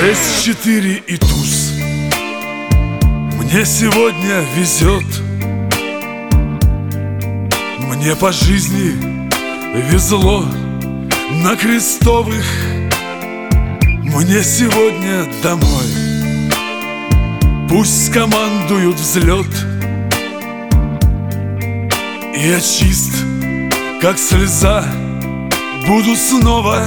6-4 и туз. Мне сегодня везет, мне по жизни везло на Крестовых. Мне сегодня домой, пусть скомандуют взлет. И я чист, как слеза, буду снова.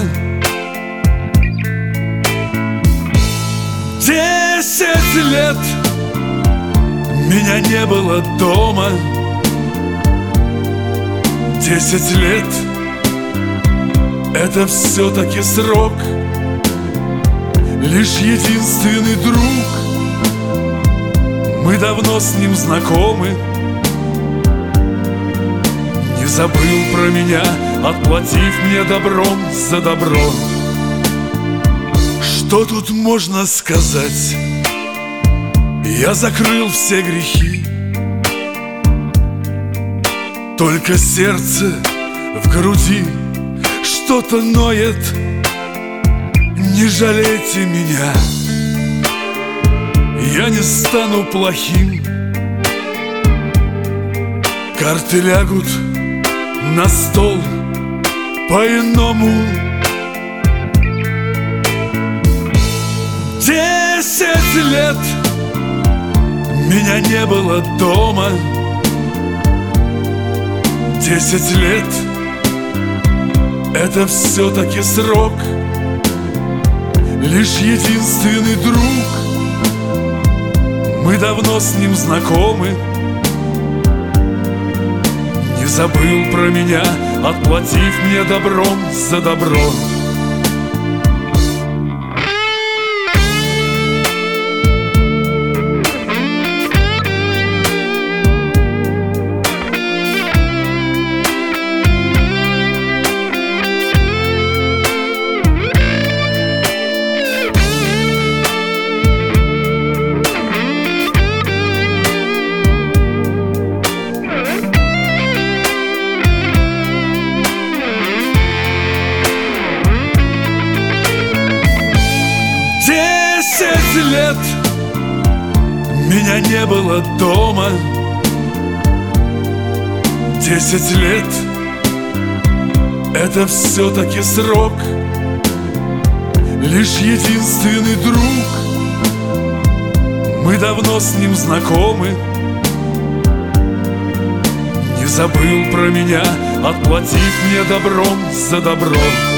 10 лет меня не было дома. 10 лет — это все-таки срок. Лишь единственный друг, мы давно с ним знакомы, не забыл про меня, отплатив мне добром за добро. Что тут можно сказать? Я закрыл все грехи, только сердце в груди что-то ноет. Не жалейте меня, я не стану плохим. Карты лягут на стол по-иному. 10 лет меня не было дома. 10 лет — это все-таки срок. Лишь единственный друг, мы давно с ним знакомы, не забыл про меня, отплатив мне добром за добро. Лет меня не было дома. 10 лет — это все-таки срок. Лишь единственный друг, мы давно с ним знакомы, не забыл про меня, отплатив мне добром за добро.